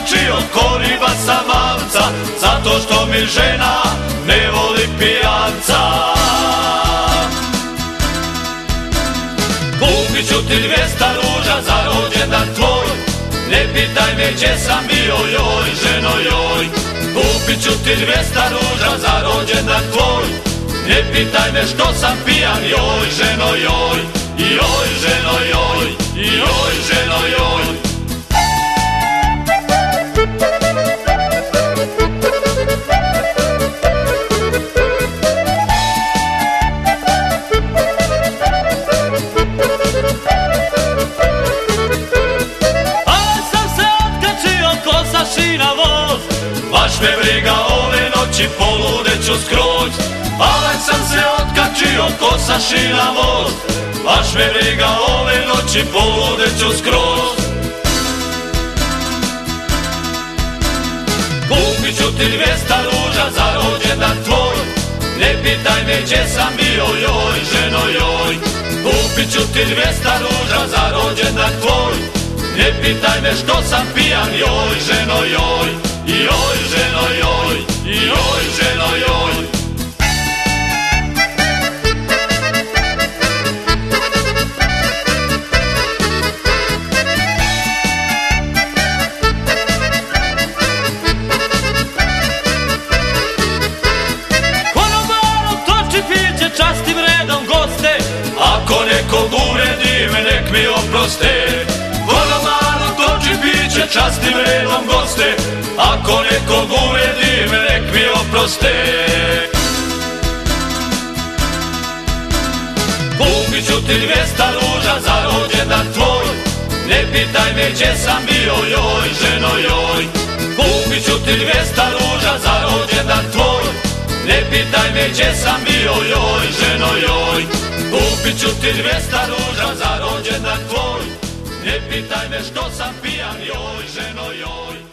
okačio ko riba sa mavca, zato što mi žena ne voli pijanca. Kupit ću ti 200 ruža za rođendan tvoj, ne pitaj me gdje sam bio, joj ženo joj. Kupit ću ti 200 ruža za rođendan tvoj, ne pitaj me što sam pijan, joj ženo joj. Joj ženo joj, joj ženo joj. Baš me briga ove noći, poludeću skroz. Ale sam se otkačio ko sa šina voz. Baš me briga ove noći, poludeću skroz. Kupit ću ti 200 ruža za rođendan tvoj, ne pitaj me gdje sam bio, joj ženo joj. Kupit ću ti 200 ruža za rođendan tvoj, ne pitaj me što sam pijan, joj ženo joj. Joj ženo joj, joj ženo joj. Konobarom toči piće, častim redom goste, ako nekog uvredim, nek mi oproste. Konobarom toči piće, častim redom goste, ako nekog uvredim, nek mi oproste. Kupit ću ti 200 ruža za rođendan tvoj, ne pitaj me gdje sam bio, joj ženo joj. Kupit ću ti 200 ruža za rođendan tvoj, ne pitaj me gdje sam bio, joj ženo joj. Kupit ću ti 200 ruža za rođendan tvoj, ne pitaj me što sam pijan, joj ženo joj.